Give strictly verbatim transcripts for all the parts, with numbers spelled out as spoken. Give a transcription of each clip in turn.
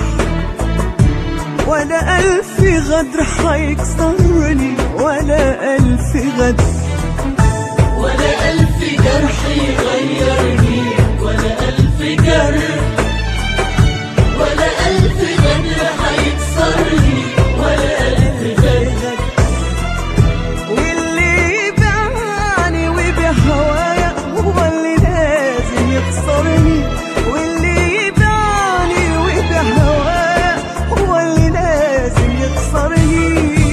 ولا ألف غدر حيكسرني، ولا ألف غدر، ولا ألف جرح يغيرني، ولا ألف جرح، ولا ألف غدر حيكسرني، ولا ألف غدر. واللي يبيعني وبهوايا هو اللي لازم يخسرني، واللي يبيعني وبهوايا هو اللي لازم يخسرني.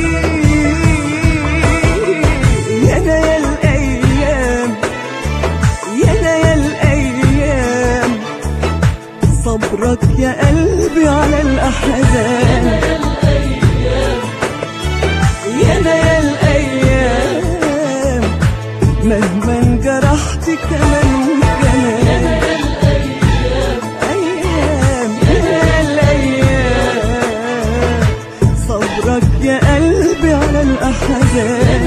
يا ليالي الأيام، يا ليالي الأيام، صبرك يا قلبي على الأحزان. يا ليالي الأيام، مهما انجرحت كمان وكمان. أيام، يا الأيام، صبرك يا قلبي على الأحزان.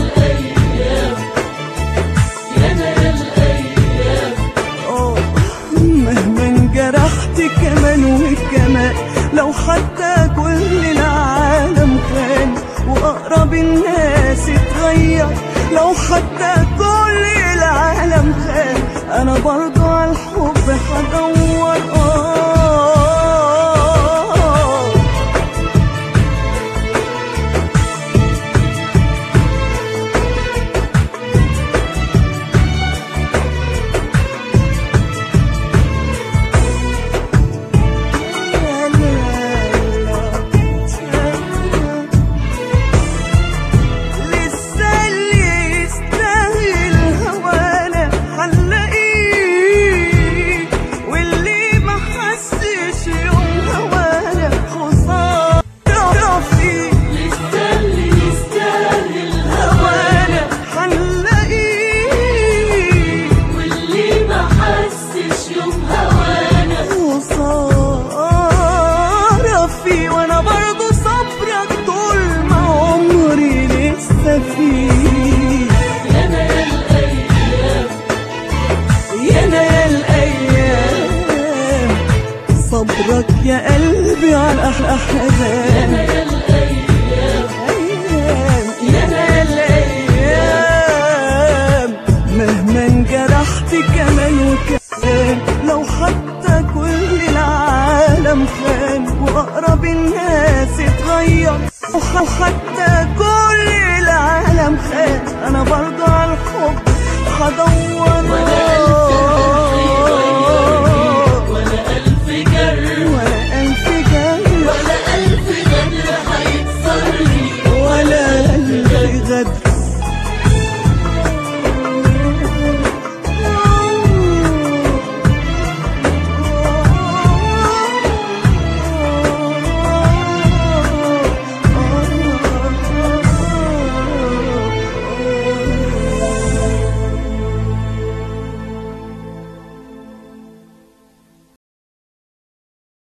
أوه، مهما انجرحت كمان وكمان، لو حتى كل العالم كان وأقرب الناس اتغير، لو حتى كل العالم كان، أنا برضو على الحب هدور. صبرك يا قلبي على الأحزان. أيام، يا الأيام، مهما انجرحت كمان وكمان، لو حتى كل العالم خان وأقرب الناس اتغير، وحتى